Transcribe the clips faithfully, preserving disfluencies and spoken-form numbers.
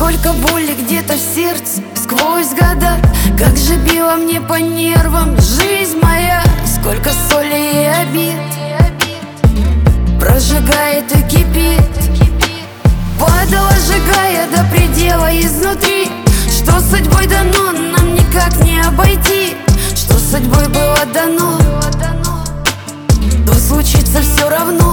Сколько боли где-то в сердце сквозь года, как же била мне по нервам жизнь моя. Сколько соли и обид прожигает и кипит, падала, сжигая до предела изнутри. Что судьбой дано, нам никак не обойти. Что судьбой было дано, то случится все равно.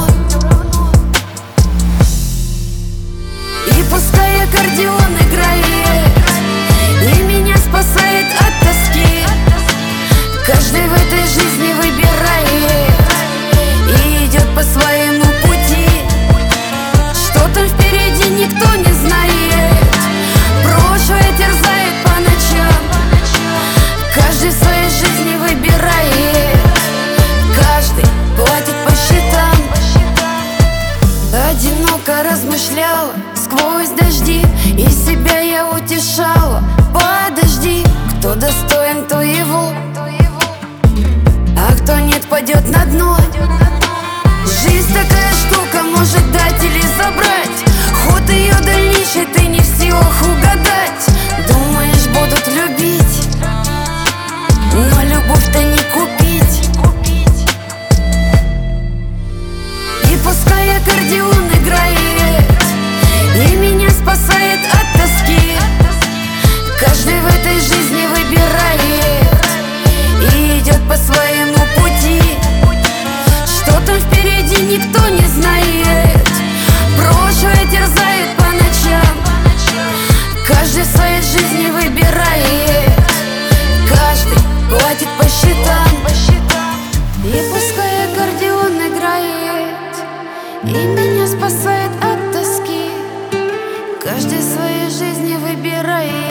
И пускай аккордеон играет и меня спасает от тоски, каждый в этой жизни выбирает и идет по своему пути. Что там впереди, никто не знает. Прошлое терзает по ночам, каждый в своей жизни выбирает, каждый платит по счетам. Одиноко размышляла сквозь дожди, и себя я утешала: подожди, кто достоин, то его, а кто нет, падет на дно. Жизнь такая штука, может дать или забрать. Ход ее дальнейший ты не в силах угадать. Думаешь, будут любить, но любовь-то не купить. И пускай аккордеон играет и меня спасает от тоски, каждый в этой жизни выбирает и идет по своему пути. Что там впереди, никто не знает. Прошлое терзает по ночам, каждый в своей жизни выбирает, каждый платит по счетам. И пускай аккордеон играет и меня спасает от тоски, каждый в своей жизни выбирает